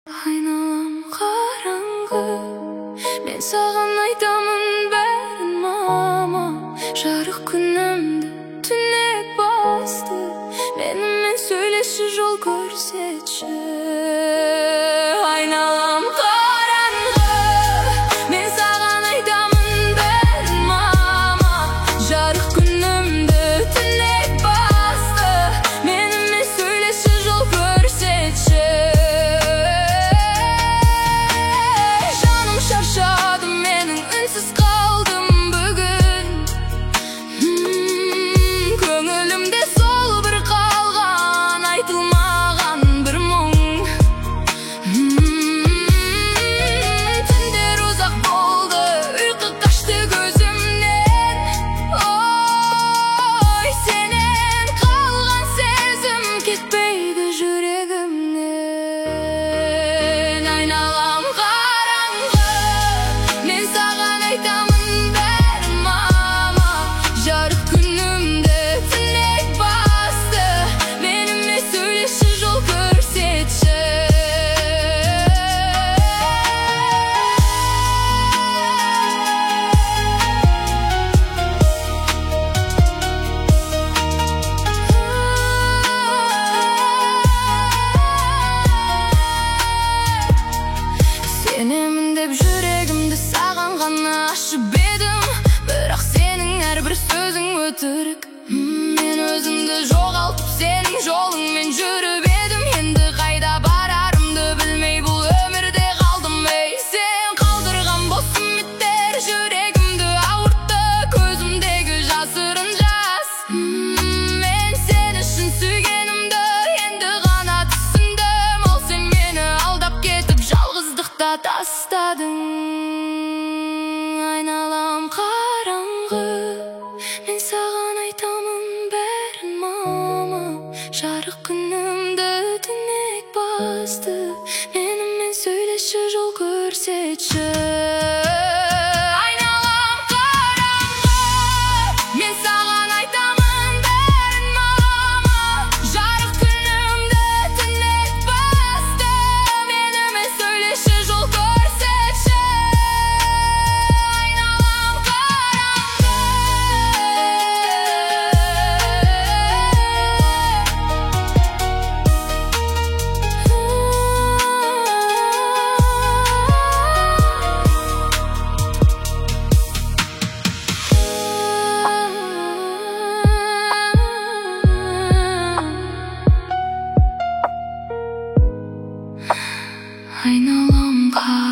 Айналам қараңғы, мен саған айтамын бәрін, мама. Жарық күнімді түнек басты, менімен сөйлеші, жол көрсетші. Айналам қараңғы, мен саған айтамын бәрін, мама. Жарық күнімді түнек басты, менімен сөйлеші, жол көрсетші. Үнсіз қалдым бүгін, көңілімде сол бір қалған, айтылмаған бір мұң. Түндер ұзақ болды, ұйқы қашты көзімнен. Ой, сенен қалған сезім кетпейді жүрегімнен. Айналам қараңғы, мен саған айтамын бәрін, мама. Жарық күнімді түнек басты, менімен сөйлеші, жол көрсетші. Сенемін деп жүрегімді саған ғана ашып едім, бірақ сенің әрбір сөзің өтірік. Мен өзімді жоғалтып сенің жолыңмен жүріп едім, енді қайда барарымды білмей бұл өмірде қалдым. Ей, сен қалдырған бос үміттер жүрегімді ауыртты, көзімдегі жасырын жас. Мен сен үшін сүйгенімді енді ғана түсіндім. Ол сен мені алдап кетіп жалғыздықта тастадың. Айналам қараңғы, мен саған айтамын бәрін, мама. Жарық күнімді түнек басты, менімен сөйлеші, жол көрсетші. Айналам қараңғы, мен саған айтамын бәрін, мама. Жарық күнімді түнек басты, менімен сөйлеші, жол көрсетші. Айналам қараңғы. Айналам қараңғы.